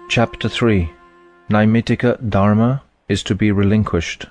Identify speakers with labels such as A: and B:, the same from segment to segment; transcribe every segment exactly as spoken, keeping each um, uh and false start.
A: Chapter three. Naimittika Dharma is to be relinquished.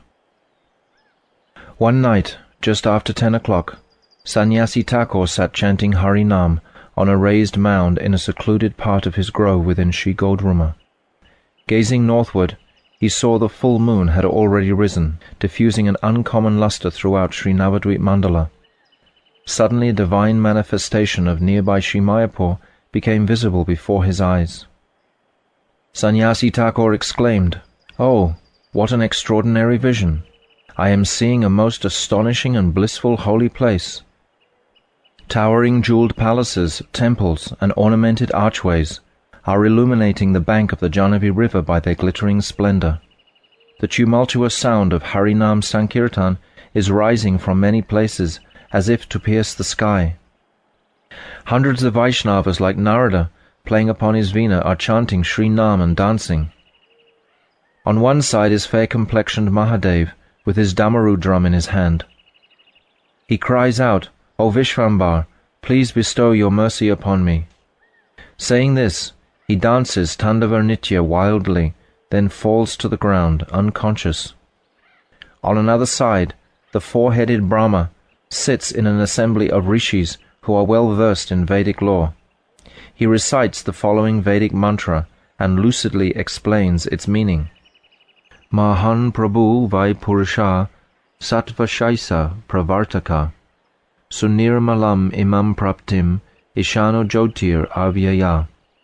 A: One night, just after ten o'clock, Sannyasi Thakur sat chanting Harinam on a raised mound in a secluded part of his grove within Sri Godruma. Gazing northward, he saw the full moon had already risen, diffusing an uncommon lustre throughout Sri Navadvip Mandala. Suddenly a divine manifestation of nearby Sri Mayapur became visible before his eyes. Sannyasi Thakur exclaimed, "Oh, what an extraordinary vision! I am seeing a most astonishing and blissful holy place. Towering jewelled palaces, temples, and ornamented archways are illuminating the bank of the Jahnavi River by their glittering splendor. The tumultuous sound of Harinam Sankirtan is rising from many places as if to pierce the sky. Hundreds of Vaishnavas like Narada, playing upon his veena, are chanting Sri Nam and dancing. On one side is fair-complexioned Mahadev, with his Damaru drum in his hand. He cries out, 'O Vishvambar, please bestow your mercy upon me.' Saying this, he dances Tandava Nitya wildly, then falls to the ground, unconscious. On another side, the four-headed Brahma sits in an assembly of rishis who are well versed in Vedic lore. He recites the following Vedic mantra and lucidly explains its meaning. Mahan Prabhu Vai Purusha Satvashaisa Pravartaka Sunirmalam Imam Praptim Ishano Jyotir Avyaya.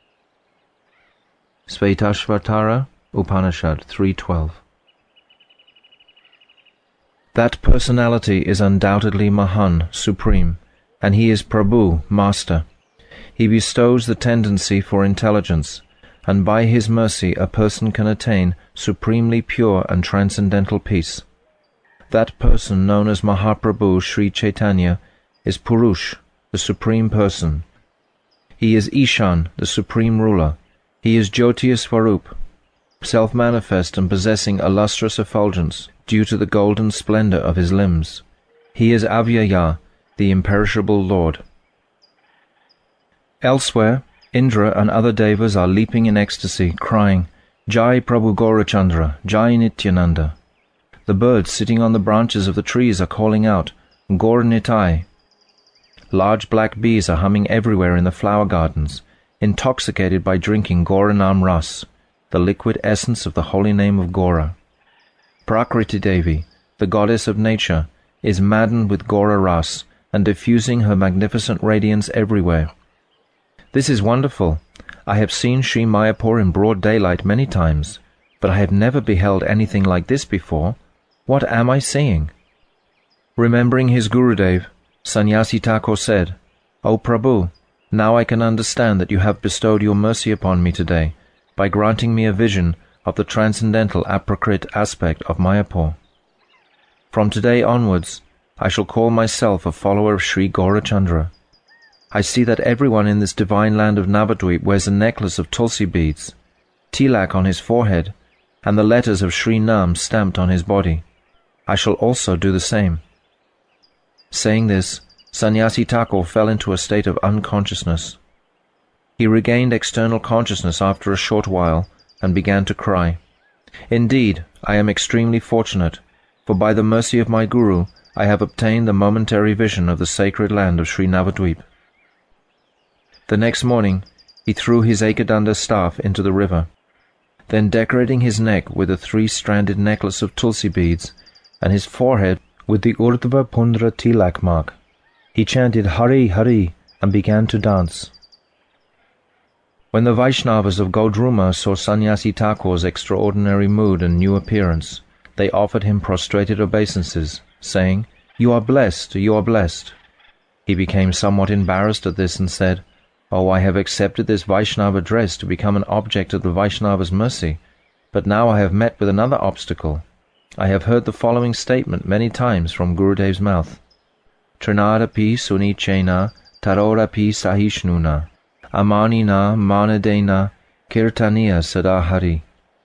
A: Svetashvatara Upanishad three twelve. That personality is undoubtedly Mahan, supreme, and he is Prabhu, master. He bestows the tendency for intelligence, and by his mercy a person can attain supremely pure and transcendental peace. That person known as Mahaprabhu Sri Chaitanya is Purush, the supreme person. He is Ishan, the supreme ruler. He is Jyotiya Swarup, self-manifest and possessing a lustrous effulgence due to the golden splendor of his limbs. He is Avyaya, the imperishable Lord. Elsewhere, Indra and other devas are leaping in ecstasy, crying, Jai Prabhu Gaurachandra, Jai Nityananda. The birds sitting on the branches of the trees are calling out, Gaur Nitai. Large black bees are humming everywhere in the flower gardens, intoxicated by drinking Gauranam Ras, the liquid essence of the holy name of Gaura. Prakriti Devi, the goddess of nature, is maddened with Gaura Ras and diffusing her magnificent radiance everywhere. This is wonderful. I have seen Sri Mayapur in broad daylight many times, but I have never beheld anything like this before. What am I seeing? Remembering his Gurudev, Sannyasi Thakur said, O Prabhu, now I can understand that you have bestowed your mercy upon me today by granting me a vision of the transcendental aprakrit aspect of Mayapur. From today onwards, I shall call myself a follower of Sri Gaurachandra. I see that everyone in this divine land of Navadvip wears a necklace of tulsi beads, tilak on his forehead, and the letters of Sri Nam stamped on his body. I shall also do the same. Saying this, Sannyasi Thakur fell into a state of unconsciousness. He regained external consciousness after a short while and began to cry. Indeed, I am extremely fortunate, for by the mercy of my Guru, I have obtained the momentary vision of the sacred land of Sri Navadvip. The next morning, he threw his Ekadanda staff into the river. Then, decorating his neck with a three-stranded necklace of tulsi beads, and his forehead with the Urdhva Pundra tilak mark, he chanted Hari Hari and began to dance. When the Vaishnavas of Godruma saw Sannyasi Thakur's extraordinary mood and new appearance, they offered him prostrated obeisances, saying, You are blessed, you are blessed. He became somewhat embarrassed at this and said, Oh, I have accepted this Vaishnava dress to become an object of the Vaishnava's mercy, but now I have met with another obstacle. I have heard the following statement many times from Gurudev's mouth. Trinada pi suni chena, tarora pi sahishnuna, amanina manadena, kirtaniya sadahari.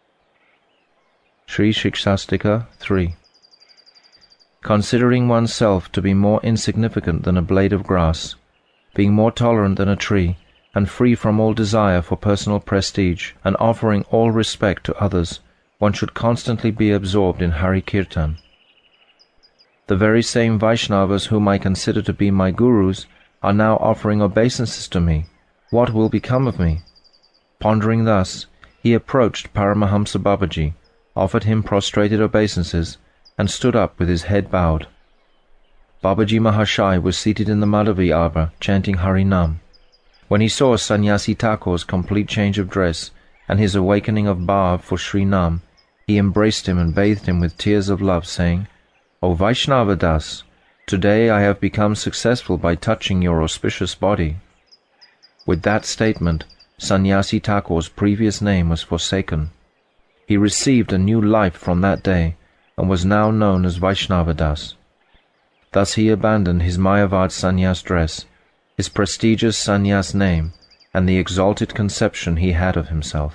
A: Sri Shikshastika three. Considering oneself to be more insignificant than a blade of grass, being more tolerant than a tree, and free from all desire for personal prestige, and offering all respect to others, one should constantly be absorbed in Hari Kirtan. The very same Vaishnavas whom I consider to be my gurus are now offering obeisances to me. What will become of me? Pondering thus, he approached Paramahamsa Babaji, offered him prostrated obeisances, and stood up with his head bowed. Babaji Mahashai was seated in the Madhavi arbor, chanting Harinam. When he saw Sannyasi Thakur's complete change of dress and his awakening of bhav for Sri Nam, he embraced him and bathed him with tears of love, saying, "O Vaishnava Das, today I have become successful by touching your auspicious body." With that statement, Sannyasi Thakur's previous name was forsaken. He received a new life from that day and was now known as Vaishnava Das. Thus he abandoned his Mayavad sannyas dress, his prestigious sannyas name, and the exalted conception he had of himself.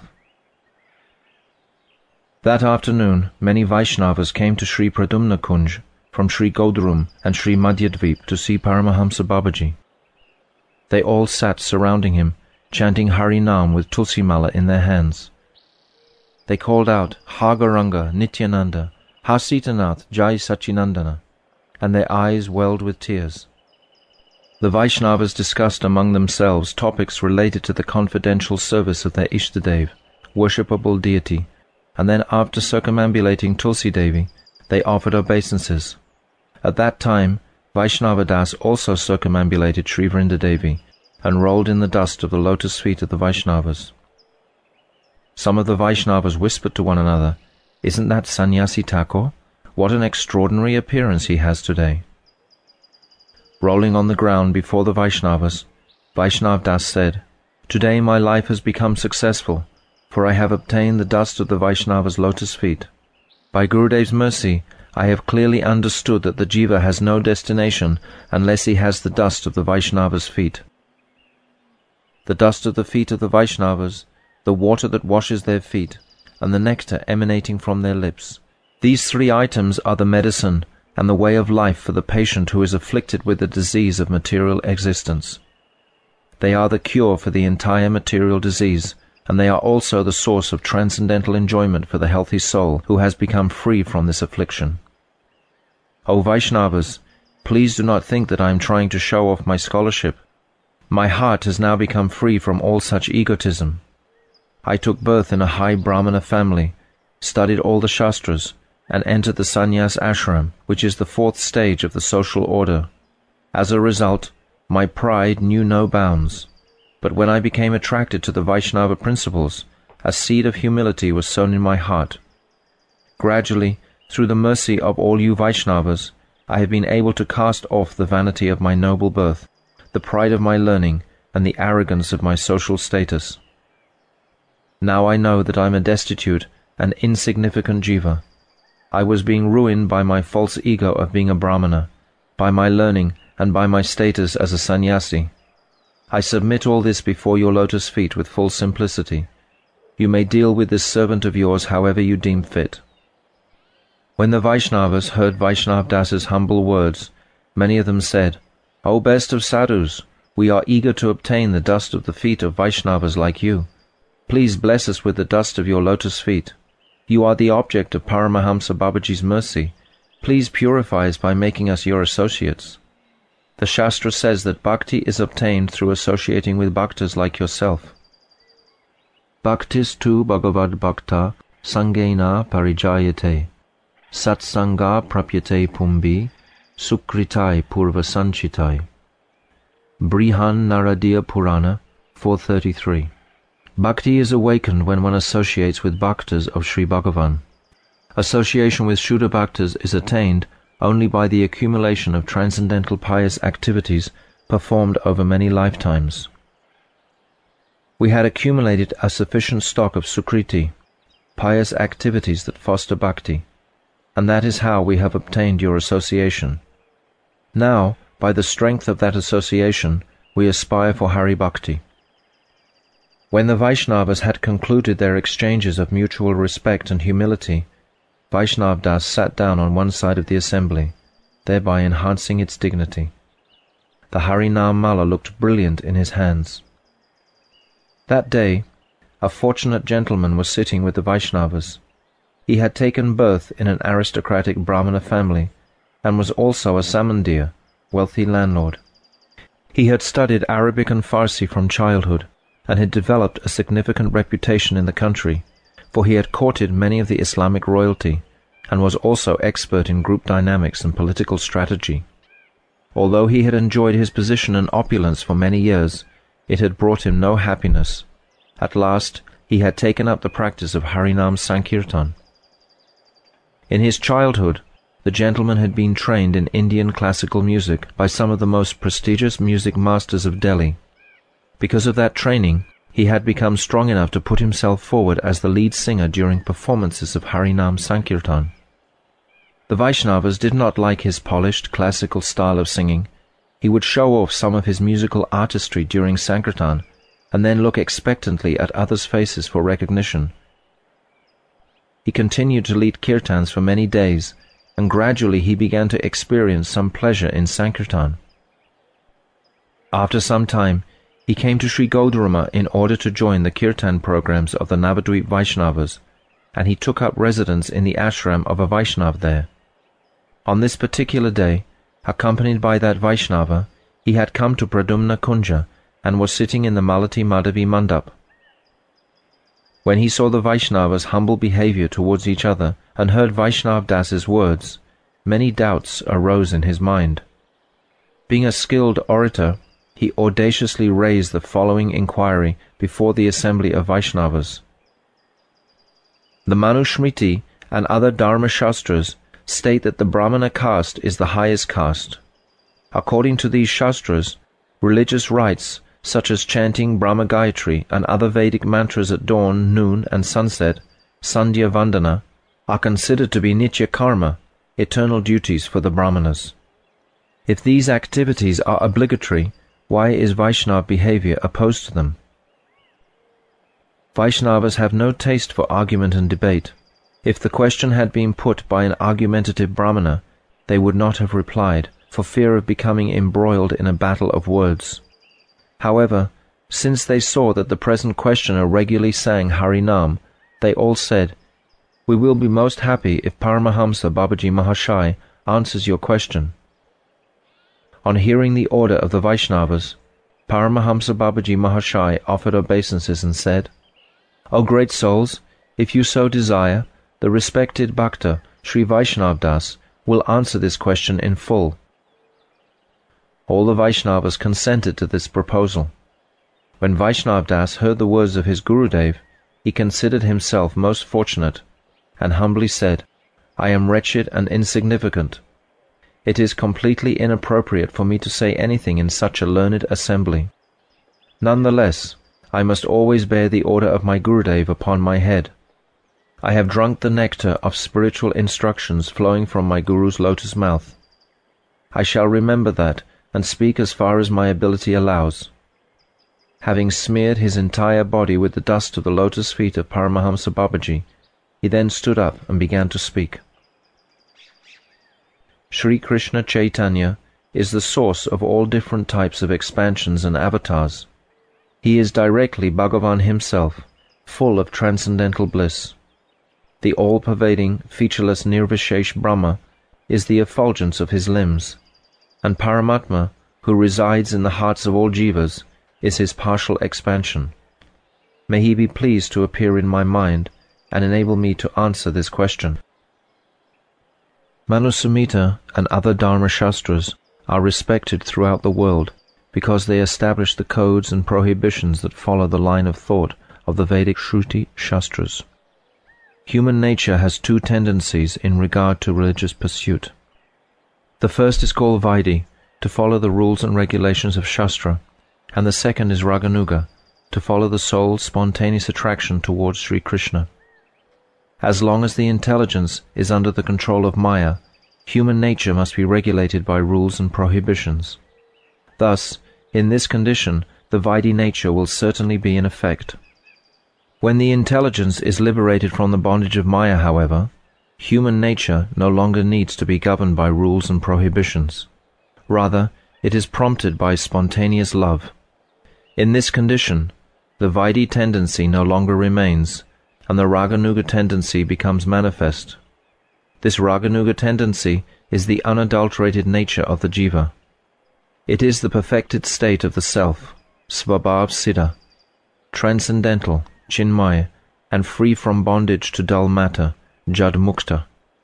A: That afternoon, many Vaishnavas came to Sri Pradumna Kunj from Sri Godrum and Sri Madhyadvip to see Paramahamsa Babaji. They all sat surrounding him, chanting Harinam with Tulsi Mala in their hands. They called out, "Ha Gauranga, Nityananda, Ha Sitanath, Jai Sachinandana," and their eyes welled with tears. The Vaishnavas discussed among themselves topics related to the confidential service of their Ishtadev, worshipable deity, and then after circumambulating Tulsi Devi, they offered obeisances. At that time, Vaishnava Das also circumambulated Sri Vrinda Devi and rolled in the dust of the lotus feet of the Vaishnavas. Some of the Vaishnavas whispered to one another, "Isn't that Sannyasi Thakur? What an extraordinary appearance he has today." Rolling on the ground before the Vaishnavas, Vaishnav Das said, "Today my life has become successful, for I have obtained the dust of the Vaishnavas' lotus feet. By Gurudev's mercy, I have clearly understood that the jiva has no destination unless he has the dust of the Vaishnavas' feet. The dust of the feet of the Vaishnavas, the water that washes their feet, and the nectar emanating from their lips. These three items are the medicine and the way of life for the patient who is afflicted with the disease of material existence. They are the cure for the entire material disease, and they are also the source of transcendental enjoyment for the healthy soul who has become free from this affliction. O Vaishnavas, please do not think that I am trying to show off my scholarship. My heart has now become free from all such egotism. I took birth in a high Brahmana family, studied all the Shastras, and entered the sannyas ashram, which is the fourth stage of the social order. As a result, my pride knew no bounds. But when I became attracted to the Vaishnava principles, a seed of humility was sown in my heart. Gradually, through the mercy of all you Vaishnavas, I have been able to cast off the vanity of my noble birth, the pride of my learning, and the arrogance of my social status. Now I know that I am a destitute and insignificant jiva. I was being ruined by my false ego of being a Brahmana, by my learning, and by my status as a sannyasi. I submit all this before your lotus feet with full simplicity. You may deal with this servant of yours however you deem fit." When the Vaishnavas heard Vaishnav Das's humble words, many of them said, "O best of sadhus, we are eager to obtain the dust of the feet of Vaishnavas like you. Please bless us with the dust of your lotus feet. You are the object of Paramahamsa Babaji's mercy. Please purify us by making us your associates. The Shastra says that bhakti is obtained through associating with bhaktas like yourself. Bhaktis tu bhagavad bhakta sangena parijayate, satsanga prapyate pumbi, sukritai purva sanchitai." Brihan Naradiya Purana four thirty-three. Bhakti is awakened when one associates with bhaktas of Sri Bhagavan. Association with Shuddha bhaktas is attained only by the accumulation of transcendental pious activities performed over many lifetimes. We had accumulated a sufficient stock of sukriti, pious activities that foster bhakti, and that is how we have obtained your association. Now, by the strength of that association, we aspire for Hari Bhakti. When the Vaishnavas had concluded their exchanges of mutual respect and humility, Vaishnav Das sat down on one side of the assembly, thereby enhancing its dignity. The Harinam Mala looked brilliant in his hands. That day, a fortunate gentleman was sitting with the Vaishnavas. He had taken birth in an aristocratic Brahmana family, and was also a Samandir, wealthy landlord. He had studied Arabic and Farsi from childhood, and had developed a significant reputation in the country, for he had courted many of the Islamic royalty, and was also expert in group dynamics and political strategy. Although he had enjoyed his position and opulence for many years, it had brought him no happiness. At last, he had taken up the practice of Harinam Sankirtan. In his childhood, the gentleman had been trained in Indian classical music by some of the most prestigious music masters of Delhi. Because of that training, he had become strong enough to put himself forward as the lead singer during performances of Harinam Sankirtan. The Vaishnavas did not like his polished, classical style of singing. He would show off some of his musical artistry during Sankirtan, and then look expectantly at others' faces for recognition. He continued to lead kirtans for many days, and gradually he began to experience some pleasure in Sankirtan. After some time, he came to Sri Gaudarama in order to join the kirtan programs of the Navadvip Vaishnavas, and he took up residence in the ashram of a Vaishnav there. On this particular day, accompanied by that Vaishnava, he had come to Pradumna Kunja and was sitting in the Malati Madhavi Mandap. When he saw the Vaishnavas' humble behavior towards each other and heard Vaishnav Das's words, many doubts arose in his mind. Being a skilled orator, he audaciously raised the following inquiry before the assembly of Vaishnavas. The Manusmriti and other Dharma Shastras state that the Brahmana caste is the highest caste. According to these Shastras, religious rites such as chanting Brahma Gayatri and other Vedic mantras at dawn, noon, and sunset, Sandhya Vandana, are considered to be Nitya Karma, eternal duties for the Brahmanas. If these activities are obligatory, why is Vaishnava behavior opposed to them? Vaishnavas have no taste for argument and debate. If the question had been put by an argumentative Brahmana, they would not have replied, for fear of becoming embroiled in a battle of words. However, since they saw that the present questioner regularly sang Harinam, they all said, "We will be most happy if Paramahamsa Babaji Mahashai answers your question." On hearing the order of the Vaishnavas, Paramahamsa Babaji Mahashai offered obeisances and said, "O great souls, if you so desire, the respected Bhakta, Sri Vaishnav Das, will answer this question in full." All the Vaishnavas consented to this proposal. When Vaishnav Das heard the words of his Gurudev, he considered himself most fortunate, and humbly said, "I am wretched and insignificant. It is completely inappropriate for me to say anything in such a learned assembly. Nonetheless, I must always bear the order of my Gurudev upon my head. I have drunk the nectar of spiritual instructions flowing from my Guru's lotus mouth. I shall remember that and speak as far as my ability allows." Having smeared his entire body with the dust of the lotus feet of Paramahamsa Babaji, he then stood up and began to speak. Sri Krishna Chaitanya is the source of all different types of expansions and avatars. He is directly Bhagavan himself, full of transcendental bliss. The all-pervading, featureless Nirvishesh Brahma is the effulgence of his limbs, and Paramatma, who resides in the hearts of all jivas, is his partial expansion. May he be pleased to appear in my mind and enable me to answer this question. Manusamhita and other Dharma Shastras are respected throughout the world because they establish the codes and prohibitions that follow the line of thought of the Vedic Shruti Shastras. Human nature has two tendencies in regard to religious pursuit. The first is called Vaidhi, to follow the rules and regulations of Shastra, and the second is Raganuga, to follow the soul's spontaneous attraction towards Sri Krishna. As long as the intelligence is under the control of Maya, human nature must be regulated by rules and prohibitions. Thus, in this condition, the Vaidhi nature will certainly be in effect. When the intelligence is liberated from the bondage of Maya, however, human nature no longer needs to be governed by rules and prohibitions. Rather, it is prompted by spontaneous love. In this condition, the Vaidhi tendency no longer remains, and the Raganuga tendency becomes manifest. This Raganuga tendency is the unadulterated nature of the jiva. It is the perfected state of the self, Svabhav Siddha, transcendental, Chinmaya, and free from bondage to dull matter, Jad Mukta.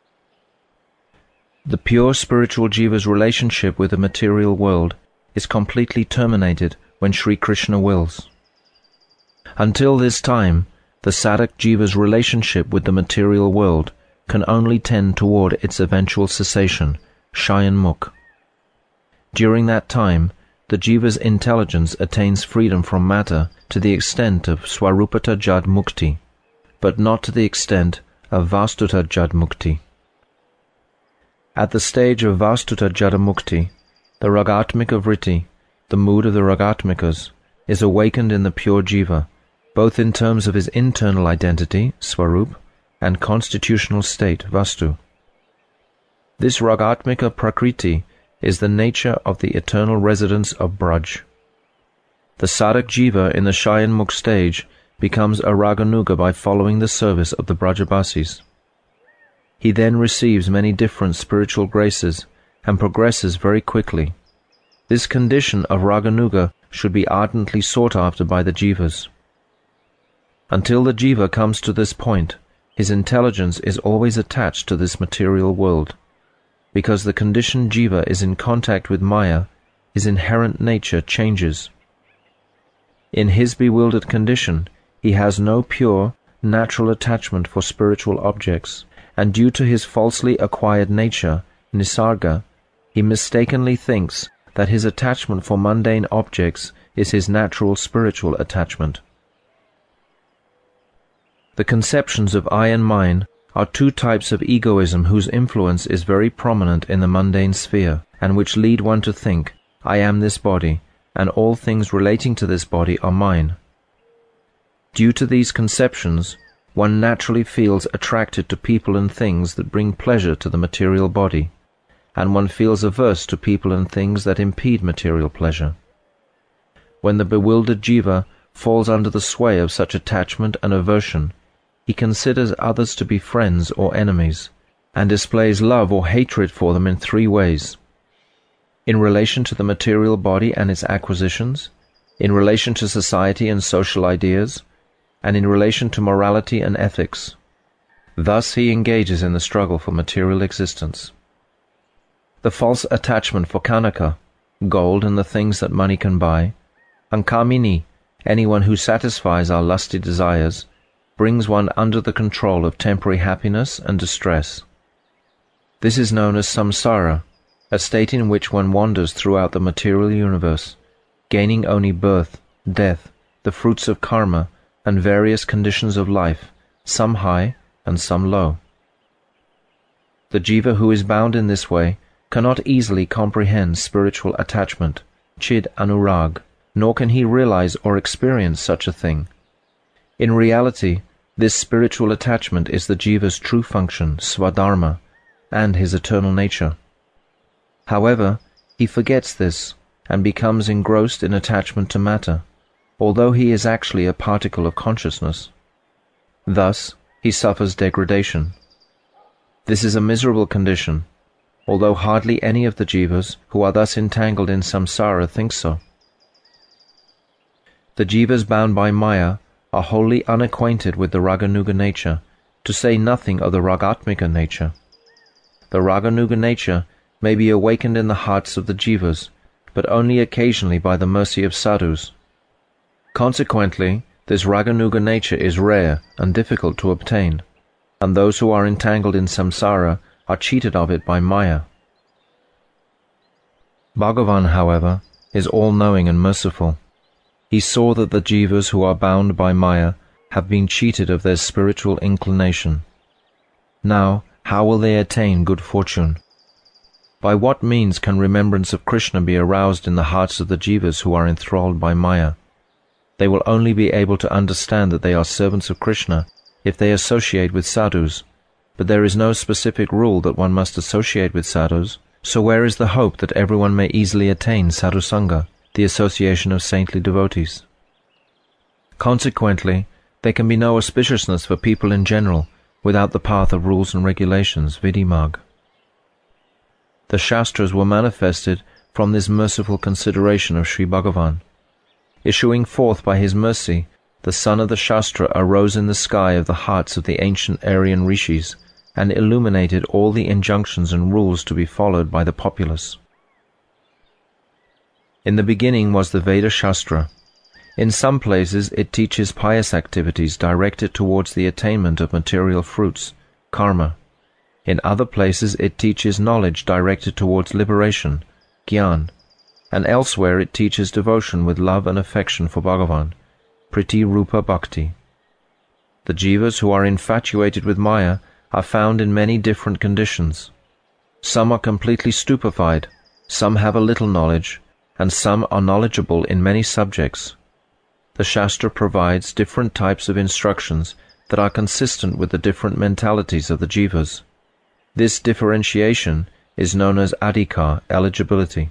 A: The pure spiritual jiva's relationship with the material world is completely terminated when Sri Krishna wills. Until this time, the sadhak jiva's relationship with the material world can only tend toward its eventual cessation, Shayanmukh. During that time, the jiva's intelligence attains freedom from matter to the extent of Swarupata Jad Mukti, but not to the extent of Vastuta Jad Mukti. At the stage of Vastuta Jada Mukti, the Ragatmika Vritti, the mood of the Ragatmikas, is awakened in the pure jiva, both in terms of his internal identity, Swarup, and constitutional state, Vastu. This Ragatmika Prakriti is the nature of the eternal residence of Braj. The sadhak jiva in the Shayanmukh stage becomes a Raganuga by following the service of the Brajabasis. He then receives many different spiritual graces and progresses very quickly. This condition of Raganuga should be ardently sought after by the jivas. Until the jiva comes to this point, his intelligence is always attached to this material world. Because the conditioned jiva is in contact with Maya, his inherent nature changes. In his bewildered condition, he has no pure, natural attachment for spiritual objects, and due to his falsely acquired nature, Nisarga, he mistakenly thinks that his attachment for mundane objects is his natural spiritual attachment. The conceptions of I and mine are two types of egoism whose influence is very prominent in the mundane sphere, and which lead one to think, I am this body, and all things relating to this body are mine. Due to these conceptions, one naturally feels attracted to people and things that bring pleasure to the material body, and one feels averse to people and things that impede material pleasure. When the bewildered jiva falls under the sway of such attachment and aversion, he considers others to be friends or enemies, and displays love or hatred for them in three ways: in relation to the material body and its acquisitions, in relation to society and social ideas, and in relation to morality and ethics. Thus he engages in the struggle for material existence. The false attachment for Kanaka, gold and the things that money can buy, and Kamini, anyone who satisfies our lusty desires, brings one under the control of temporary happiness and distress. This is known as samsara, a state in which one wanders throughout the material universe, gaining only birth, death, the fruits of karma, and various conditions of life, some high and some low. The jiva who is bound in this way cannot easily comprehend spiritual attachment, chid anurag, nor can he realize or experience such a thing. In reality, this spiritual attachment is the jiva's true function, swadharma, and his eternal nature. However, he forgets this and becomes engrossed in attachment to matter, although he is actually a particle of consciousness. Thus, he suffers degradation. This is a miserable condition, although hardly any of the jivas who are thus entangled in samsara think so. The jivas bound by Maya are wholly unacquainted with the Raganuga nature, to say nothing of the Ragatmika nature. The Raganuga nature may be awakened in the hearts of the jivas, but only occasionally by the mercy of sadhus. Consequently, this Raganuga nature is rare and difficult to obtain, and those who are entangled in samsara are cheated of it by Maya. Bhagavan, however, is all-knowing and merciful. He saw that the jivas who are bound by Maya have been cheated of their spiritual inclination. Now, how will they attain good fortune? By what means can remembrance of Krishna be aroused in the hearts of the jivas who are enthralled by Maya? They will only be able to understand that they are servants of Krishna if they associate with sadhus, but there is no specific rule that one must associate with sadhus, so where is the hope that everyone may easily attain sadhusanga, the association of saintly devotees? Consequently, there can be no auspiciousness for people in general without the path of rules and regulations, Vidimag. The Shastras were manifested from this merciful consideration of Sri Bhagavan. Issuing forth by his mercy, the sun of the Shastra arose in the sky of the hearts of the ancient Aryan rishis and illuminated all the injunctions and rules to be followed by the populace. In the beginning was the Veda Shastra. In some places it teaches pious activities directed towards the attainment of material fruits, karma. In other places it teaches knowledge directed towards liberation, gyan, and elsewhere it teaches devotion with love and affection for Bhagavan, Priti Rupa Bhakti. The jivas who are infatuated with Maya are found in many different conditions. Some are completely stupefied, some have a little knowledge, and some are knowledgeable in many subjects. The Shastra provides different types of instructions that are consistent with the different mentalities of the jivas. This differentiation is known as adhikar, eligibility.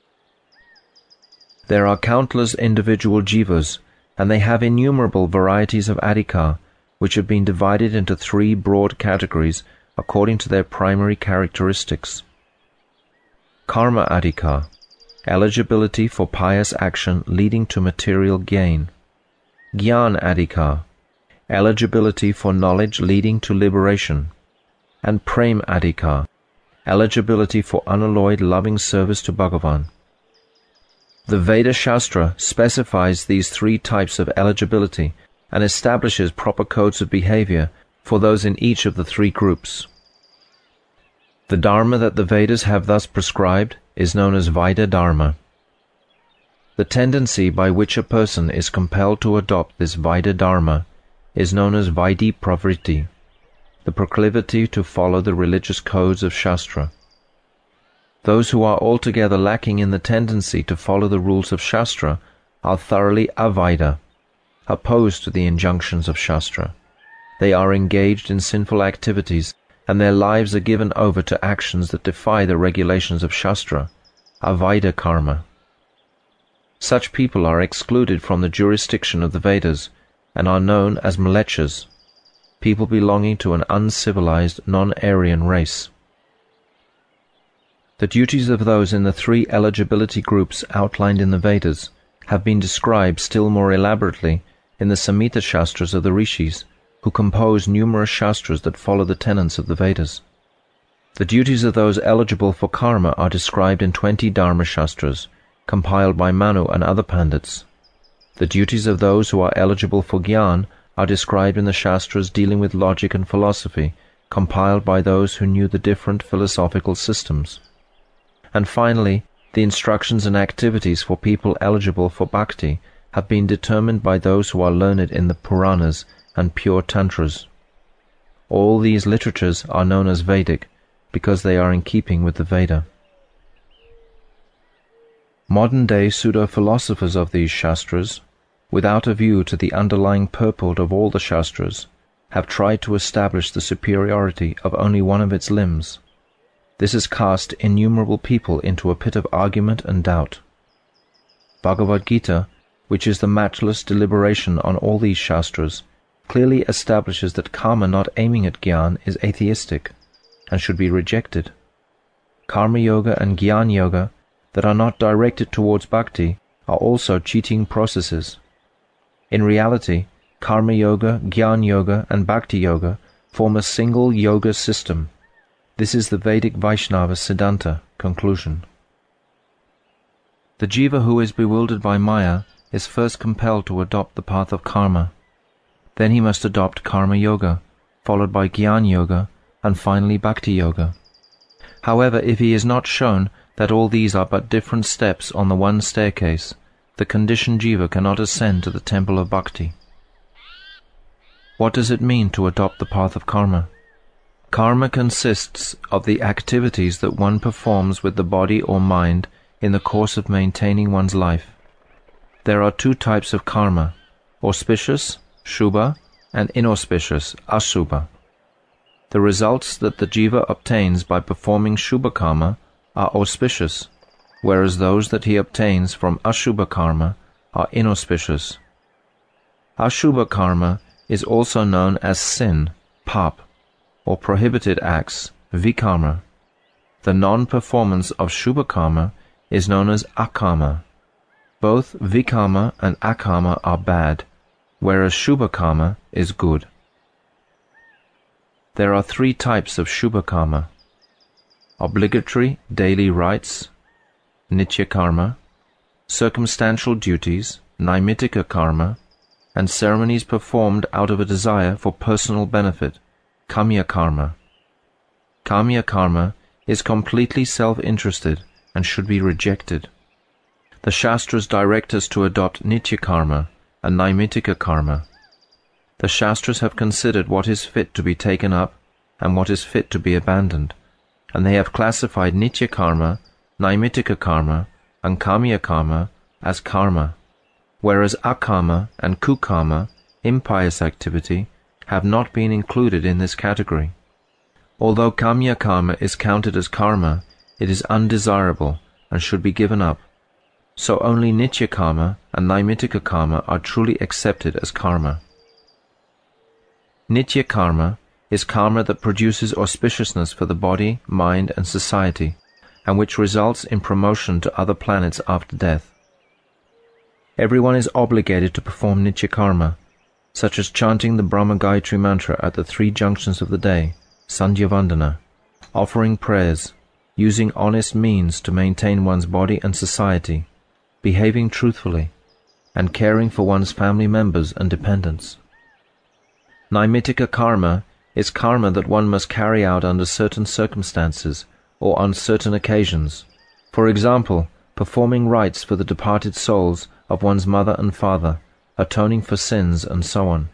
A: There are countless individual jivas, and they have innumerable varieties of adhikar, which have been divided into three broad categories according to their primary characteristics. Karma adhikar, eligibility for pious action leading to material gain. Gyan adhikar, eligibility for knowledge leading to liberation. And Prem adhikar, eligibility for unalloyed loving service to Bhagavan. The Veda Shastra specifies these three types of eligibility and establishes proper codes of behavior for those in each of the three groups. The Dharma that the Vedas have thus prescribed is known as Vaidya Dharma. The tendency by which a person is compelled to adopt this Vaidya Dharma is known as Vaidhi Pravritti, the proclivity to follow the religious codes of Shastra. Those who are altogether lacking in the tendency to follow the rules of Shastra are thoroughly avaida, opposed to the injunctions of Shastra. They are engaged in sinful activities, and their lives are given over to actions that defy the regulations of Shastra, avaida karma. Such people are excluded from the jurisdiction of the Vedas and are known as mlechas, people belonging to an uncivilized non-Aryan race. The duties of those in the three eligibility groups outlined in the Vedas have been described still more elaborately in the Samhita Shastras of the Rishis, who compose numerous Shastras that follow the tenets of the Vedas. The duties of those eligible for karma are described in twenty Dharma Shastras, compiled by Manu and other Pandits. The duties of those who are eligible for Gyan are described in the Shastras dealing with logic and philosophy, compiled by those who knew the different philosophical systems. And finally, the instructions and activities for people eligible for bhakti have been determined by those who are learned in the Puranas and pure Tantras. All these literatures are known as Vedic because they are in keeping with the Veda. Modern-day pseudo-philosophers of these Shastras, without a view to the underlying purport of all the Shastras, have tried to establish the superiority of only one of its limbs. This has cast innumerable people into a pit of argument and doubt. Bhagavad Gita, which is the matchless deliberation on all these Shastras, clearly establishes that karma not aiming at Gyan is atheistic and should be rejected. Karma Yoga and Gyan Yoga that are not directed towards bhakti are also cheating processes. In reality, Karma Yoga, Gyan Yoga and Bhakti Yoga form a single yoga system. This is the Vedic Vaishnava Siddhanta conclusion. The jiva who is bewildered by Maya is first compelled to adopt the path of karma. Then he must adopt Karma Yoga, followed by Gyan Yoga, and finally Bhakti Yoga. However, if he is not shown that all these are but different steps on the one staircase, the conditioned jiva cannot ascend to the temple of bhakti. What does it mean to adopt the path of karma? Karma consists of the activities that one performs with the body or mind in the course of maintaining one's life. There are two types of karma, auspicious, shubha, and inauspicious, ashubha. The results that the jiva obtains by performing shubha karma are auspicious, whereas those that he obtains from ashubha karma are inauspicious. Ashubha karma is also known as sin, pap, or prohibited acts, vikarma. The non-performance of shubha karma is known as akarma. Both vikarma and akarma are bad, whereas shubha karma is good. There are three types of shubha karma: obligatory daily rites, nitya karma, circumstantial duties, naimittika karma, and ceremonies performed out of a desire for personal benefit, kamya karma. Kamya karma is completely self-interested and should be rejected. The Shastras direct us to adopt nitya karma and naimittika karma. The Shastras have considered what is fit to be taken up and what is fit to be abandoned, and they have classified nitya karma, naimittika karma, and kamya karma as karma, whereas akarma and kukarma, impious activity, have not been included in this category. Although kamya karma is counted as karma, it is undesirable and should be given up. So only nitya karma and naimittika karma are truly accepted as karma. Nitya karma is karma that produces auspiciousness for the body, mind, and society, and which results in promotion to other planets after death. Everyone is obligated to perform nitya karma, such as chanting the Brahma Gayatri mantra at the three junctions of the day, Sandhya Vandana, offering prayers, using honest means to maintain one's body and society, behaving truthfully, and caring for one's family members and dependents. Naimittika karma is karma that one must carry out under certain circumstances or on certain occasions. For example, performing rites for the departed souls of one's mother and father, atoning for sins, and so on.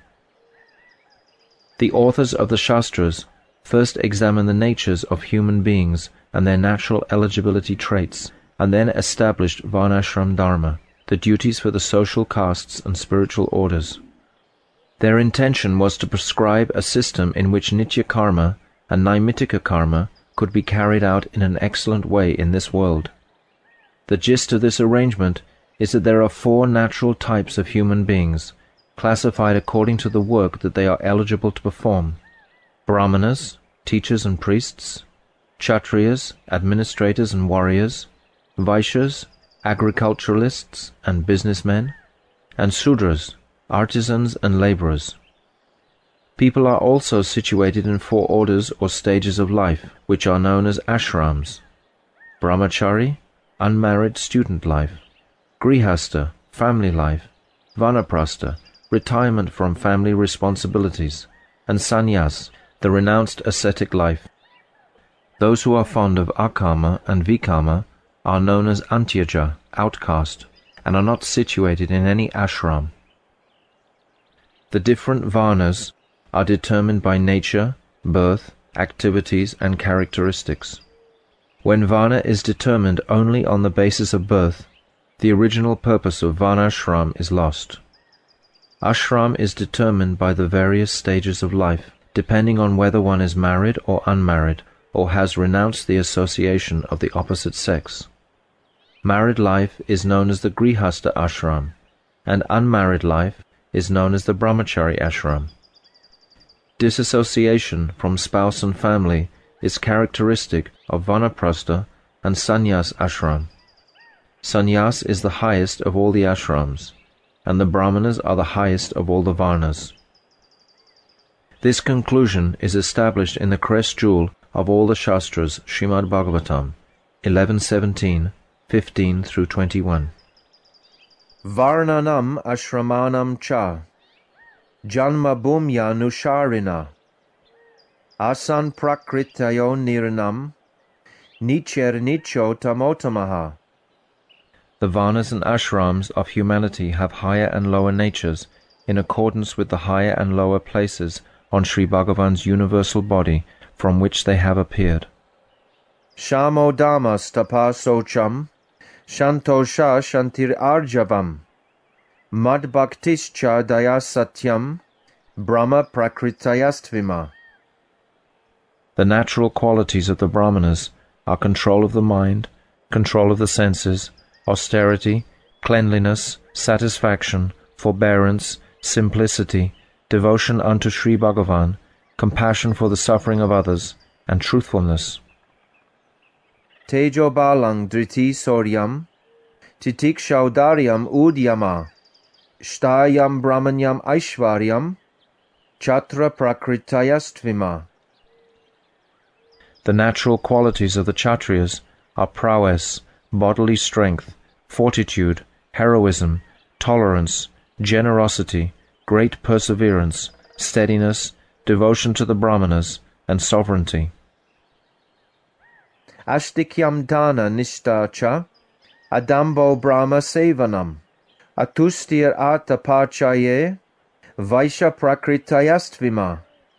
A: The authors of the Shastras first examine the natures of human beings and their natural eligibility traits, and then established Varnashram Dharma, the duties for the social castes and spiritual orders. Their intention was to prescribe a system in which nitya karma and naimittika karma could be carried out in an excellent way in this world. The gist of this arrangement is that there are four natural types of human beings, classified according to the work that they are eligible to perform: Brahmanas, teachers and priests; Kshatriyas, administrators and warriors; Vaishyas, agriculturalists and businessmen; and Sudras, artisans and laborers. People are also situated in four orders or stages of life, which are known as ashrams: brahmachari, unmarried student life; grihastha, family life; vanaprastha, retirement from family responsibilities; and sannyas, the renounced ascetic life. Those who are fond of akarma and vikarma are known as antyaja, outcast, and are not situated in any ashram. The different varnas are determined by nature, birth, activities, and characteristics. When varna is determined only on the basis of birth, the original purpose of varnashram is lost. Ashram is determined by the various stages of life, depending on whether one is married or unmarried, or has renounced the association of the opposite sex. Married life is known as the grihastha ashram, and unmarried life is known as the brahmachari ashram. Disassociation from spouse and family is characteristic of vanaprastha and sannyas ashram. Sannyas is the highest of all the ashrams, and the brahmanas are the highest of all the varnas. This conclusion is established in the crest jewel of all the Shastras, Srimad Bhagavatam, eleven seventeen, fifteen through twenty-one. Varnanam ashramanam cha, janma bhumya nusharina, asan prakritayo niranam, nicher nicho tamotamaha. The varnas and ashrams of humanity have higher and lower natures in accordance with the higher and lower places on Sri Bhagavan's universal body from which they have appeared. Shamo damas tapasocham, shantosha shantir arjavam, mad bhaktischa dayasatyam, brahma prakritayastvima. The natural qualities of the brahmanas are control of the mind, control of the senses, austerity, cleanliness, satisfaction, forbearance, simplicity, devotion unto Sri Bhagavan, compassion for the suffering of others, and truthfulness.
B: Tejo balang driti soryam, titik shaudaryam udyama, shtayam brahmanyam aishvaryam, chatra prakritayastvima.
A: The natural qualities of the Kshatriyas are prowess, bodily strength, fortitude, heroism, tolerance, generosity, great perseverance, steadiness, devotion to the Brahmanas, and sovereignty.
B: Ashtikyam dana nishtacha, adambo brahma sevanam, atustir ata parchaye, vaisha prakritayastvima.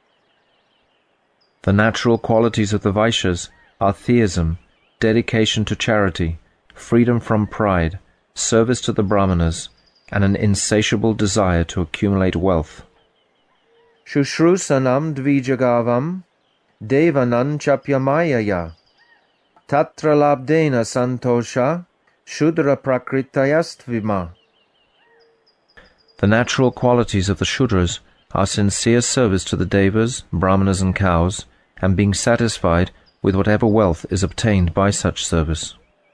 A: The natural qualities of the Vaishyas are theism, dedication to charity, freedom from pride, service to the Brahmanas, and an insatiable desire to accumulate wealth.
B: Shushrusanam dvijagavam, devanan chapyamayaya, tatra labdena santosha, shudra prakritayastvima.
A: The natural qualities of the Shudras are sincere service to the Devas, Brahmanas, and cows, and being satisfied with whatever wealth is obtained by such service.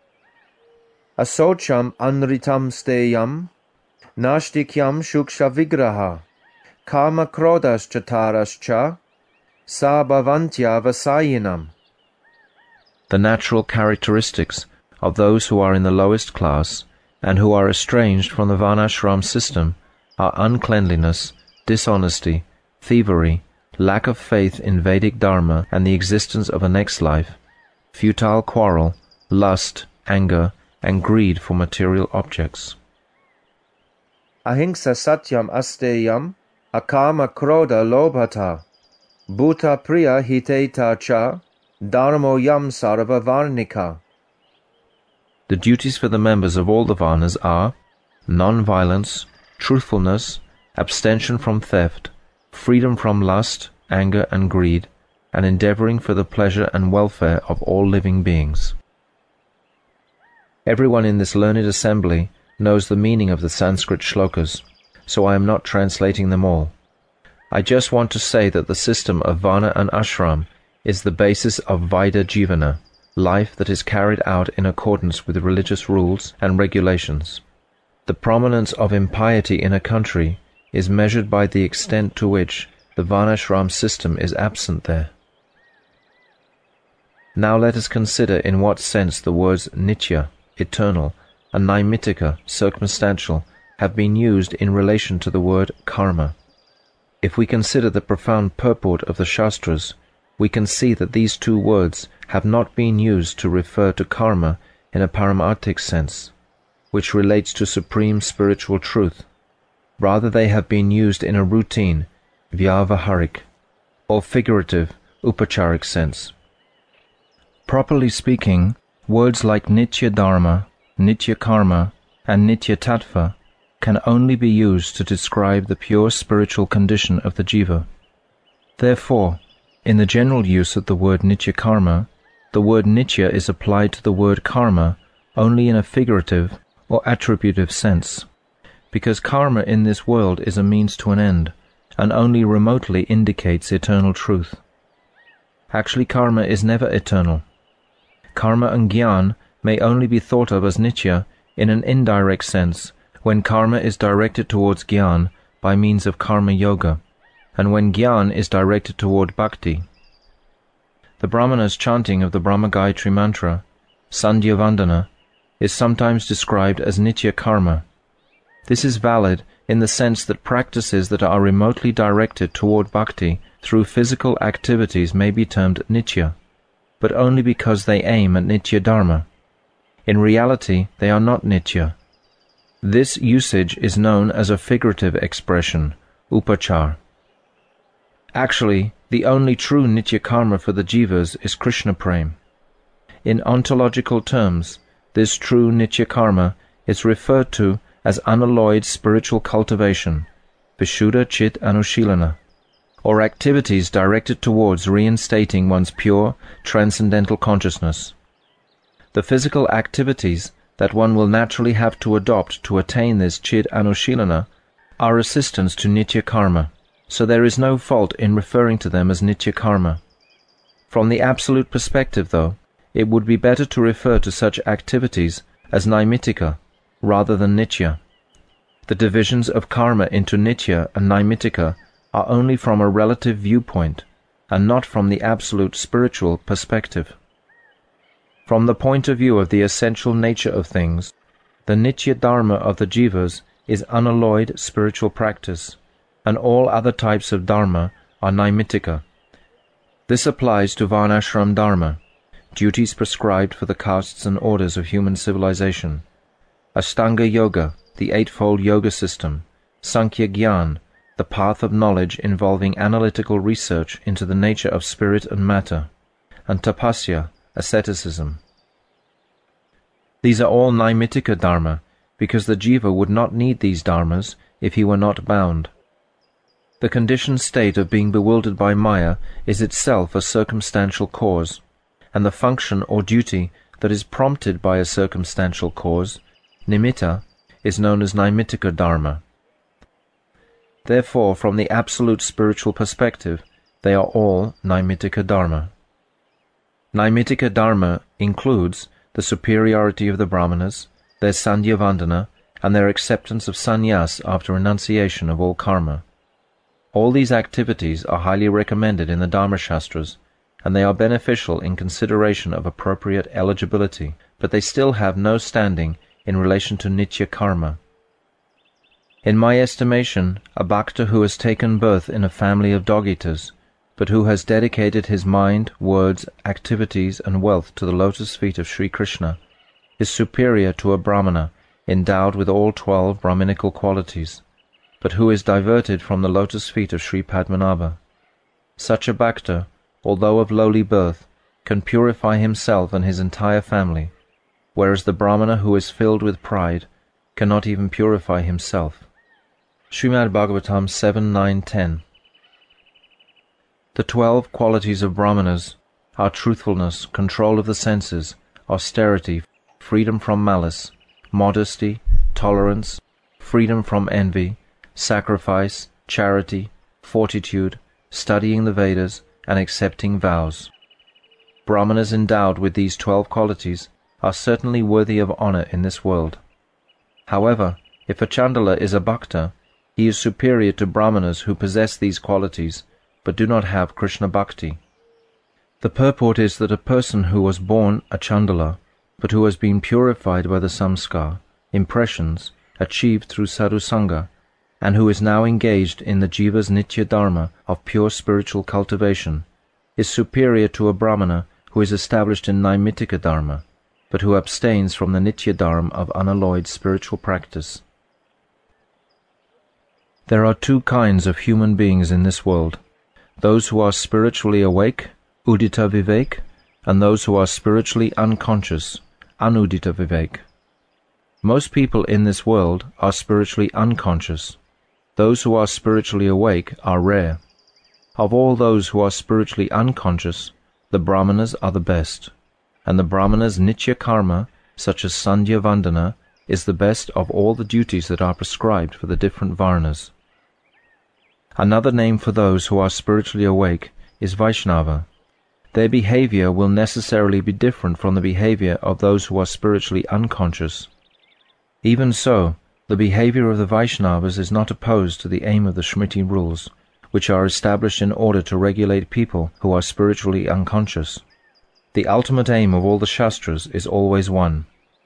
B: Asocham anritam steyam, nashtikyam shuksha vigraha, kama krodas chatarascha, sa bhavantya vasayinam.
A: The natural characteristics of those who are in the lowest class and who are estranged from the Varnashram system are uncleanliness, dishonesty, thievery, lack of faith in Vedic Dharma and the existence of a next life, futile quarrel, lust, anger, and greed for material objects.
B: Ahimsa satyam asteyam, akama kroda lobhata, bhuta priya hiteta cha, dharmo yam sarva varnika.
A: The duties for the members of all the Varnas are non-violence, truthfulness, abstention from theft, freedom from lust, anger, and greed, and endeavoring for the pleasure and welfare of all living beings. Everyone in this learned assembly knows the meaning of the Sanskrit shlokas, so I am not translating them all. I just want to say that the system of Varna and Ashram is the basis of Vaidya Jivana, life that is carried out in accordance with religious rules and regulations. The prominence of impiety in a country is measured by the extent to which the Varnashram system is absent there. Now let us consider in what sense the words nitya, eternal, and naimitika, circumstantial, have been used in relation to the word karma. If we consider the profound purport of the Shastras, we can see that these two words have not been used to refer to karma in a paramarthic sense, which relates to supreme spiritual truth. Rather, they have been used in a routine, vyavaharik, or figurative, upacharik sense. Properly speaking, words like nitya dharma, nitya karma, and nitya tattva can only be used to describe the pure spiritual condition of the jiva. Therefore, in the general use of the word nitya karma, the word nitya is applied to the word karma only in a figurative or attributive sense, because karma in this world is a means to an end, and only remotely indicates eternal truth. Actually, karma is never eternal. Karma and jnana may only be thought of as nitya in an indirect sense when karma is directed towards jnana by means of karma yoga, and when jnana is directed toward bhakti. The Brahmana's chanting of the Brahma Gayatri mantra, Sandhya Vandana, is sometimes described as nitya karma. This is valid in the sense that practices that are remotely directed toward bhakti through physical activities may be termed nitya, but only because they aim at nitya dharma. In reality, they are not nitya. This usage is known as a figurative expression, upachar. Actually, the only true nitya karma for the jivas is Krishna prem. In ontological terms, this true nitya karma is referred to as unalloyed spiritual cultivation, Vishuddha Chit Anushilana, or activities directed towards reinstating one's pure, transcendental consciousness. The physical activities that one will naturally have to adopt to attain this Chit Anushilana are assistants to Nitya Karma, so there is no fault in referring to them as Nitya Karma. From the absolute perspective, though, it would be better to refer to such activities as Naimitika rather than Nitya. The divisions of karma into Nitya and Naimitika are only from a relative viewpoint, and not from the absolute spiritual perspective. From the point of view of the essential nature of things, the Nitya Dharma of the Jivas is unalloyed spiritual practice, and all other types of Dharma are Naimitika. This applies to Varnashram Dharma, duties prescribed for the castes and orders of human civilization, Ashtanga Yoga, the Eightfold Yoga System, Sankhya Gyan, the path of knowledge involving analytical research into the nature of spirit and matter, and Tapasya, asceticism. These are all Naimitika Dharma, because the Jiva would not need these dharmas if he were not bound. The conditioned state of being bewildered by Maya is itself a circumstantial cause, and the function or duty that is prompted by a circumstantial cause, nimitta, is known as Naimitika Dharma. Therefore, from the absolute spiritual perspective, they are all Naimitika Dharma. Naimitika Dharma includes the superiority of the Brahmanas, their Sandhya Vandana, and their acceptance of sannyas after renunciation of all karma. All these activities are highly recommended in the Dharma Shastras, and they are beneficial in consideration of appropriate eligibility, but they still have no standing in relation to Nitya Karma. In my estimation, a bhakta who has taken birth in a family of dog-eaters, but who has dedicated his mind, words, activities, and wealth to the lotus feet of Sri Krishna, is superior to a brahmana endowed with all twelve brahminical qualities, but who is diverted from the lotus feet of Sri Padmanabha. Such a bhakta, although of lowly birth, can purify himself and his entire family, whereas the brahmana who is filled with pride cannot even purify himself. Srimad Bhagavatam seven nine ten. The twelve qualities of brahmanas are truthfulness, control of the senses, austerity, freedom from malice, modesty, tolerance, freedom from envy, sacrifice, charity, fortitude, studying the Vedas, and accepting vows. Brahmanas endowed with these twelve qualities are certainly worthy of honor in this world. However, if a Chandala is a bhakta, he is superior to brahmanas who possess these qualities but do not have Krishna bhakti. The purport is that a person who was born a Chandala, but who has been purified by the samskar, impressions, achieved through sadhusanga, and who is now engaged in the jiva's nitya dharma of pure spiritual cultivation, is superior to a brahmana who is established in Naimitika dharma, but who abstains from the nitya dharma of unalloyed spiritual practice. There are two kinds of human beings in this world: those who are spiritually awake, udita vivek, and those who are spiritually unconscious, anudita vivek. Most people in this world are spiritually unconscious. Those who are spiritually awake are rare. Of all those who are spiritually unconscious, the brahmanas are the best, and the brahmanas' nitya karma, such as Sandhya Vandana, is the best of all the duties that are prescribed for the different varnas. Another name for those who are spiritually awake is Vaishnava. Their behavior will necessarily be different from the behavior of those who are spiritually unconscious. Even so, the behavior of the Vaishnavas is not opposed to the aim of the Smriti rules, which are established in order to regulate people who are spiritually unconscious. The ultimate aim of all the Shastras is always one.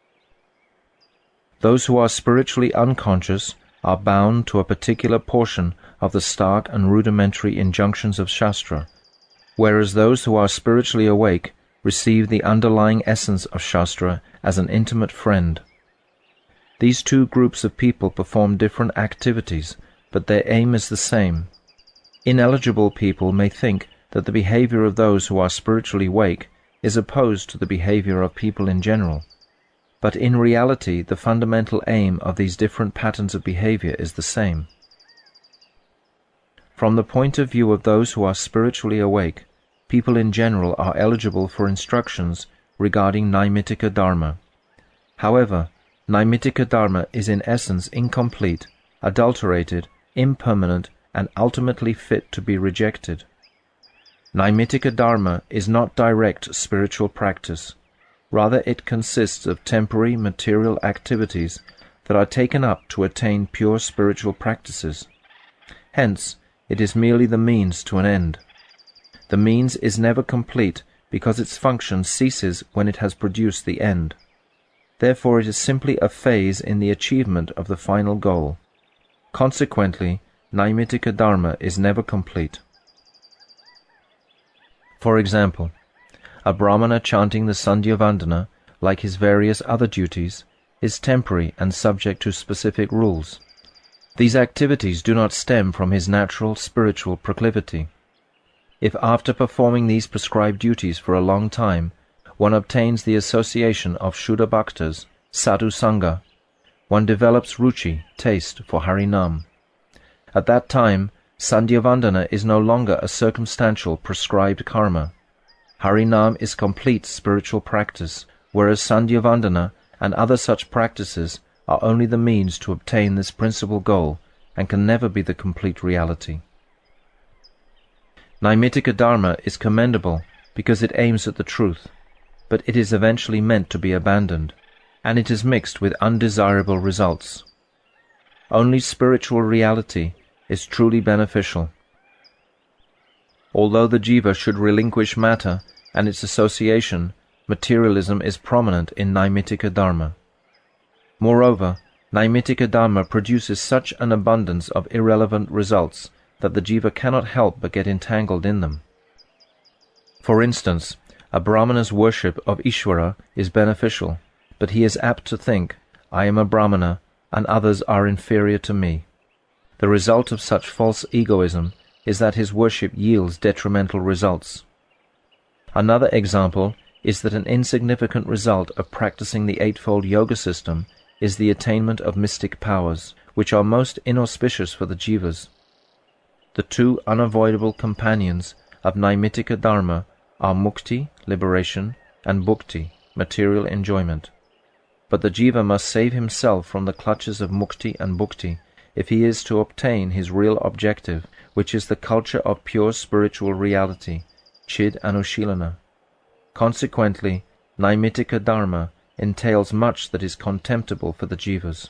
A: Those who are spiritually unconscious are bound to a particular portion of the stark and rudimentary injunctions of Shastra, whereas those who are spiritually awake receive the underlying essence of Shastra as an intimate friend. These two groups of people perform different activities, but their aim is the same. Ineligible people may think that the behavior of those who are spiritually awake is opposed to the behavior of people in general, but in reality the fundamental aim of these different patterns of behavior is the same. From the point of view of those who are spiritually awake, people in general are eligible for instructions regarding Naimitika Dharma. However, Naimitika Dharma is in essence incomplete adulterated, impermanent, and ultimately fit to be rejected. Naimittika Dharma is not direct spiritual practice. Rather, it consists of temporary material activities that are taken up to attain pure spiritual practices. Hence, it is merely the means to an end. The means is never complete because its function ceases when it has produced the end. Therefore it is simply a phase in the achievement of the final goal. Consequently, Naimittika Dharma is never complete. For example, a Brahmana chanting the Sandhya Vandana, like his various other duties, is temporary and subject to specific rules. These activities do not stem from his natural spiritual proclivity. If after performing these prescribed duties for a long time, one obtains the association of Shuddha Bhaktas, Sadhu Sangha, one develops ruchi, taste, for Harinam. At that time, Sandhya Vandana is no longer a circumstantial prescribed karma. Harinam is complete spiritual practice, whereas Sandhya Vandana and other such practices are only the means to obtain this principal goal and can never be the complete reality. Naimittika Dharma is commendable because it aims at the truth, but it is eventually meant to be abandoned, and it is mixed with undesirable results. Only spiritual reality is truly beneficial. Although the jiva should relinquish matter and its association, materialism is prominent in Naimittika Dharma. Moreover, Naimittika Dharma produces such an abundance of irrelevant results that the jiva cannot help but get entangled in them. For instance, a Brahmana's worship of Ishvara is beneficial, but he is apt to think, I am a Brahmana, and others are inferior to me. The result of such false egoism is that his worship yields detrimental results. Another example is that an insignificant result of practicing the Eightfold Yoga system is the attainment of mystic powers, which are most inauspicious for the jivas. The two unavoidable companions of Naimittika Dharma are mukti, liberation, and bhukti, material enjoyment. But the jiva must save himself from the clutches of mukti and bhukti if he is to obtain his real objective, which is the culture of pure spiritual reality, Chid Anushilana. Consequently, Naimittika Dharma entails much that is contemptible for the jivas.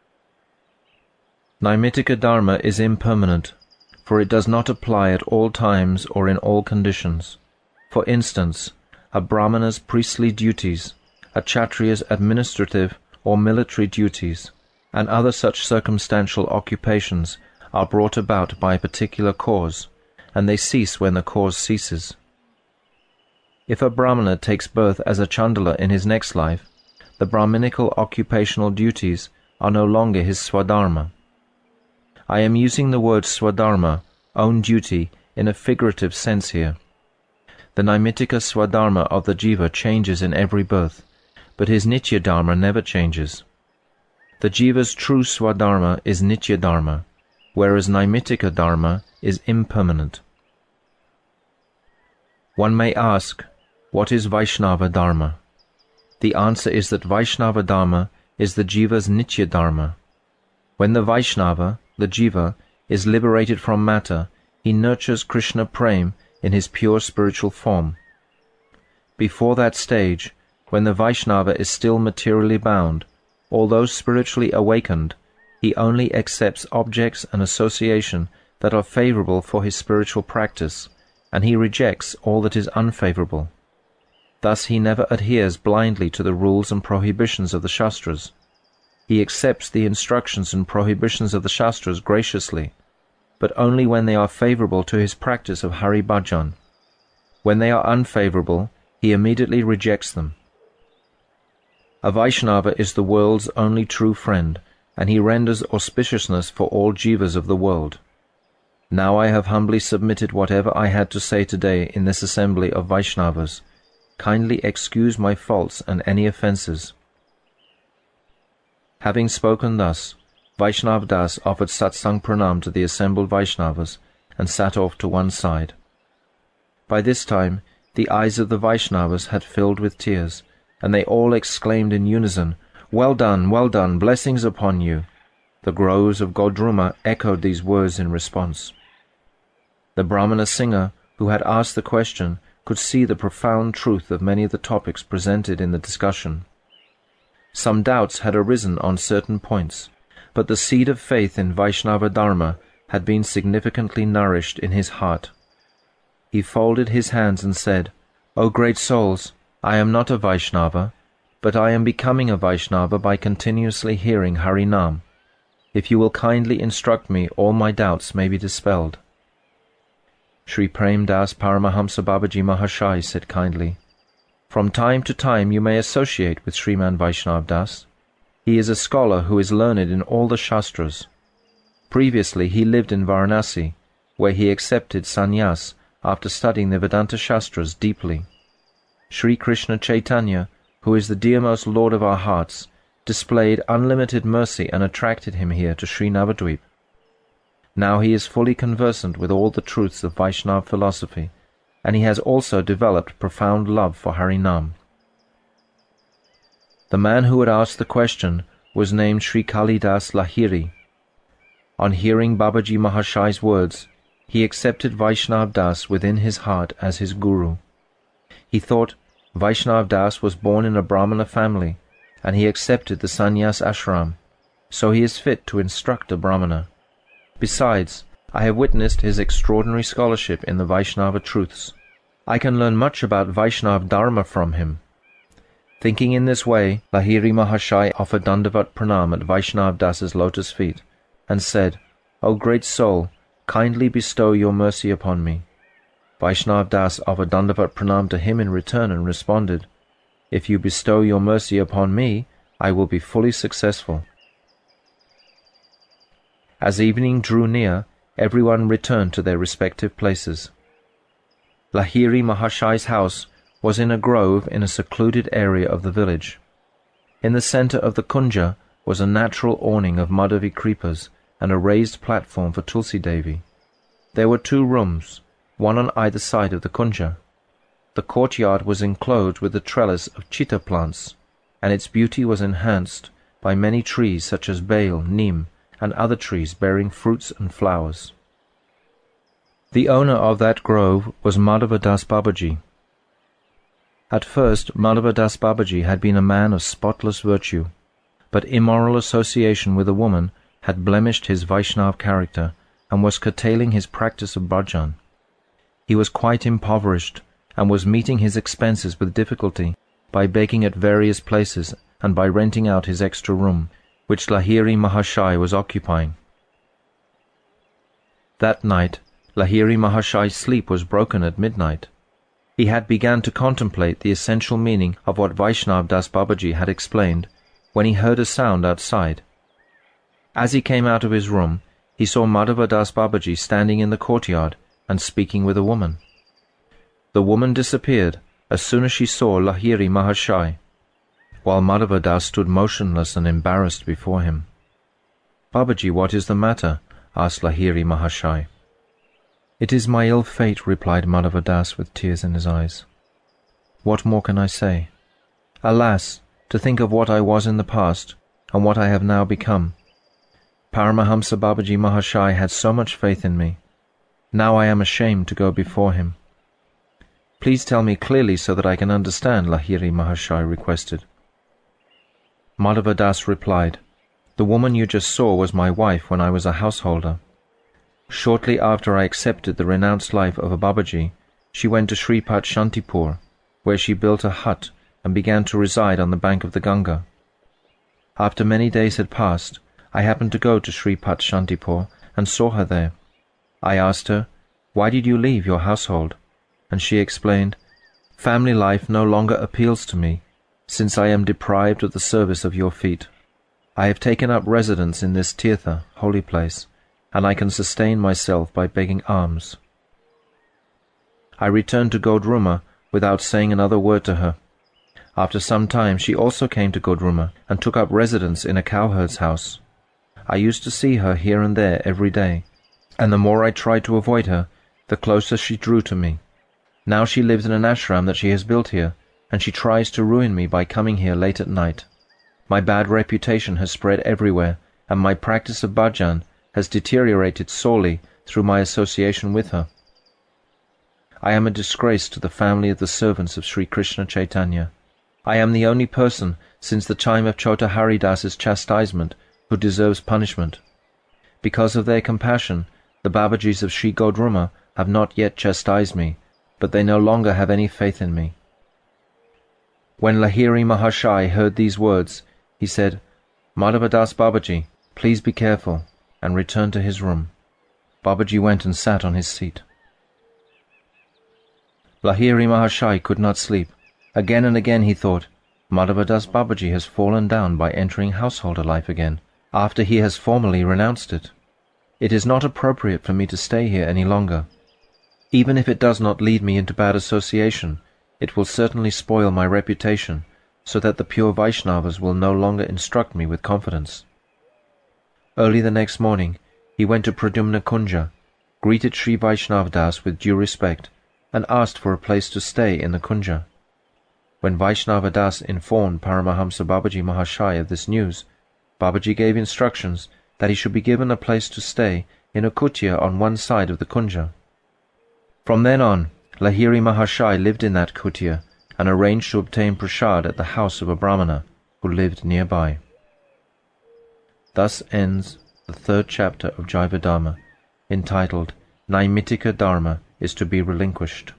A: Naimittika Dharma is impermanent, for it does not apply at all times or in all conditions. For instance, a Brahmana's priestly duties, a Kshatriya's administrative or military duties, and other such circumstantial occupations are brought about by a particular cause, and they cease when the cause ceases. If a Brahmana takes birth as a Chandala in his next life, the Brahminical occupational duties are no longer his Swadharma. I am using the word Swadharma, own duty, in a figurative sense here. The Naimittika Swadharma of the jiva changes in every birth, but his Nitya Dharma never changes. The jiva's true Swadharma is Nitya Dharma, whereas Naimittika Dharma is impermanent. One may ask, what is Vaishnava Dharma? The answer is that Vaishnava Dharma is the jiva's Nitya Dharma. When the Vaishnava, the jiva, is liberated from matter, he nurtures Krishna Prem in his pure spiritual form. Before that stage, when the Vaishnava is still materially bound, although spiritually awakened, he only accepts objects and association that are favorable for his spiritual practice, and he rejects all that is unfavorable. Thus he never adheres blindly to the rules and prohibitions of the Shastras. He accepts the instructions and prohibitions of the Shastras graciously, but only when they are favorable to his practice of Hari Bhajan. When they are unfavorable, he immediately rejects them. A Vaishnava is the world's only true friend, and he renders auspiciousness for all jivas of the world. Now I have humbly submitted whatever I had to say today in this assembly of Vaishnavas. Kindly excuse my faults and any offences. Having spoken thus, Vaishnav Das offered satsang pranam to the assembled Vaishnavas and sat off to one side. By this time, the eyes of the Vaishnavas had filled with tears, and they all exclaimed in unison, "Well done, well done, blessings upon you!" The groves of Godruma echoed these words in response. The Brahmana singer who had asked the question could see the profound truth of many of the topics presented in the discussion. Some doubts had arisen on certain points, but the seed of faith in Vaishnava Dharma had been significantly nourished in his heart. He folded his hands and said, "O great souls, I am not a Vaishnava, but I am becoming a Vaishnava by continuously hearing Harinam. If you will kindly instruct me, all my doubts may be dispelled." Sri Prem Das Paramahamsa Babaji Mahashai said kindly, "From time to time you may associate with Sriman Vaishnav Das. He is a scholar who is learned in all the Shastras. Previously he lived in Varanasi, where he accepted sannyas after studying the Vedanta Shastras deeply. Sri Krishna Chaitanya, who is the dearmost Lord of our hearts, displayed unlimited mercy and attracted him here to Sri Navadvip. Now he is fully conversant with all the truths of Vaishnava philosophy, and he has also developed profound love for Harinam." The man who had asked the question was named Sri Kalidas Lahiri. On hearing Babaji Mahashai's words, he accepted Vaishnav Das within his heart as his guru. He thought Vaishnav Das was born in a Brahmana family, and he accepted the sannyas ashram, so he is fit to instruct a Brahmana. Besides, I have witnessed his extraordinary scholarship in the Vaishnava truths. I can learn much about Vaishnava Dharma from him. Thinking in this way, Lahiri Mahashai offered Dandavat Pranam at Vaishnav Das's lotus feet, and said, "O great soul, kindly bestow your mercy upon me." Vaishnav Das offered Dandavat Pranam to him in return and responded, "If you bestow your mercy upon me, I will be fully successful." As evening drew near, everyone returned to their respective places. Lahiri Mahashai's house was in a grove in a secluded area of the village. In the centre of the kunja was a natural awning of Madhavi creepers and a raised platform for Tulsi Devi. There were two rooms, one on either side of the kunja. The courtyard was enclosed with a trellis of chitta plants, and its beauty was enhanced by many trees such as bael, neem, and other trees bearing fruits and flowers. The owner of that grove was Madhava Das Babaji. At first, Madhava Das Babaji had been a man of spotless virtue, but immoral association with a woman had blemished his Vaishnav character and was curtailing his practice of bhajan. He was quite impoverished and was meeting his expenses with difficulty by begging at various places and by renting out his extra room, which Lahiri Mahashai was occupying. That night, Lahiri Mahashai's sleep was broken at midnight. He had begun to contemplate the essential meaning of what Vaishnav Das Babaji had explained when he heard a sound outside. As he came out of his room, he saw Madhava Das Babaji standing in the courtyard and speaking with a woman. The woman disappeared as soon as she saw Lahiri Mahashai, while Madhava Das stood motionless and embarrassed before him. "Babaji, what is the matter?" asked Lahiri Mahashai. "It is my ill fate," replied Madhava Das with tears in his eyes. "What more can I say? Alas, to think of what I was in the past, and what I have now become. Paramahamsa Babaji Mahashai had so much faith in me. Now I am ashamed to go before him." "Please tell me clearly so that I can understand," Lahiri Mahashai requested. Madhava Das replied, "The woman you just saw was my wife when I was a householder. Shortly after I accepted the renounced life of a Babaji, she went to Shripat Shantipur, where she built a hut and began to reside on the bank of the Ganga. After many days had passed, I happened to go to Shripat Shantipur and saw her there. I asked her, 'Why did you leave your household?' And she explained, 'Family life no longer appeals to me, since I am deprived of the service of your feet. I have taken up residence in this tirtha, holy place, and I can sustain myself by begging alms.' I returned to Godruma without saying another word to her. After some time she also came to Godruma and took up residence in a cowherd's house. I used to see her here and there every day, and the more I tried to avoid her, the closer she drew to me. Now she lives in an ashram that she has built here, and she tries to ruin me by coming here late at night. My bad reputation has spread everywhere, and my practice of bhajan has deteriorated sorely through my association with her. I am a disgrace to the family of the servants of Sri Krishna Chaitanya. I am the only person since the time of Chota Haridas's chastisement who deserves punishment. Because of their compassion, the Babajis of Sri Godruma have not yet chastised me, but they no longer have any faith in me. When Lahiri Mahashai heard these words, he said, Madhavadas Babaji, please be careful, and returned to his room. Babaji went and sat on his seat. Lahiri Mahashai could not sleep. Again and again he thought, Madhavadas Babaji has fallen down by entering householder life again, after he has formally renounced it. It is not appropriate for me to stay here any longer. Even if it does not lead me into bad association, it will certainly spoil my reputation, so that the pure Vaishnavas will no longer instruct me with confidence. Early the next morning, he went to Pradyumna Kunja, greeted Sri Vaishnav Das with due respect, and asked for a place to stay in the Kunja. When Vaishnava Das informed Paramahamsa Babaji Mahashai of this news, Babaji gave instructions that he should be given a place to stay in a kutia on one side of the Kunja. From then on, Lahiri Mahashai lived in that kutia and arranged to obtain prasad at the house of a Brahmana who lived nearby. Thus ends the third chapter of Jaiva Dharma, entitled Naimitika Dharma is to be relinquished.